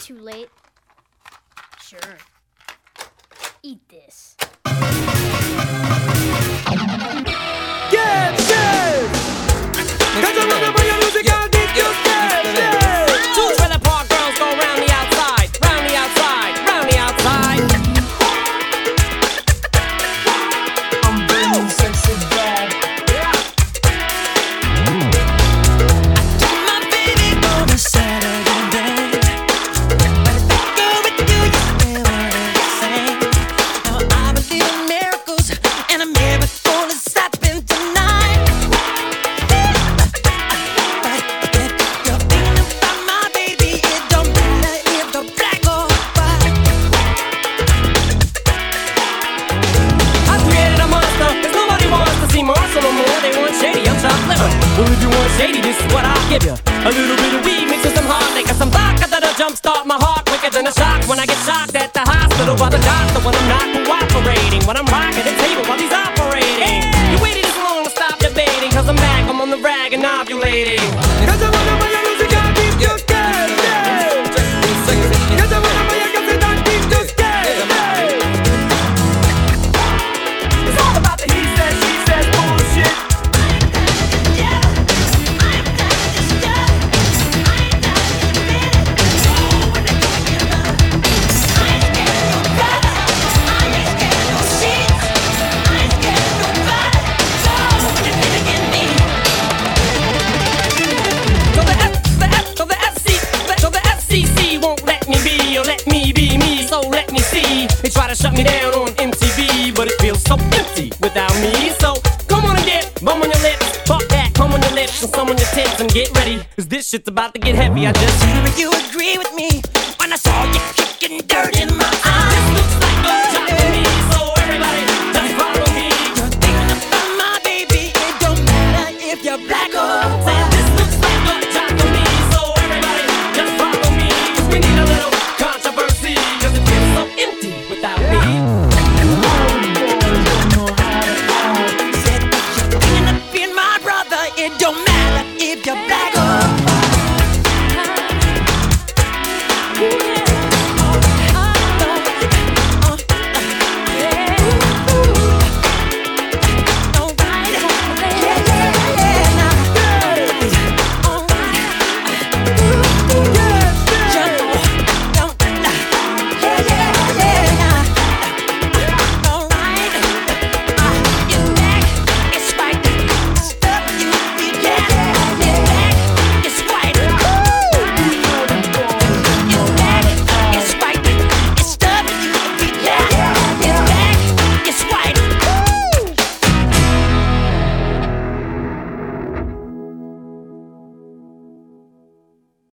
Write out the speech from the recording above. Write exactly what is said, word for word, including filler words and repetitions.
too late. Sure. Eat this. Get this! Cause I'm gonna bring your music out, get you scared. Two trailer park girls go round the outside, round the outside, round the outside. I'm burning sexy bad. My baby on a Saturday night, but if I go with you, you still wanna the same. Now I believe in miracles, and a miracle is happening tonight. But if you're thinking about my baby, it don't matter if you're black or white. I created a monster, cause nobody wants to see Marshall no more. They want shady, I'm chopped liver. Well, if you want shady, this is what I'll give you. A little bit of weed mixed with some hard liquor, some vodka that'll jumpstart my heart quicker than a shock when I get shocked at the hospital by the doctor when I'm not cooperating, when I'm rocking the table while he's operating. You waited this long to stop debating, cause I'm back, I'm on the rag and ovulating. Cause I wanna bring your music out, get you scared. Cause I wanna bring your music out, get you scared. It's all about the he says, she says bullshit. So the F, the F, so the F C, so the F C C won't let me be, or let me be me, so let me see. They try to shut me down on M T V, but it feels so empty without me. So come on and dip, bum on your lips, fuck that, come on your lips, and some on your tits, and get ready, cause this shit's about to get heavy. I just Sure you agree with me when I saw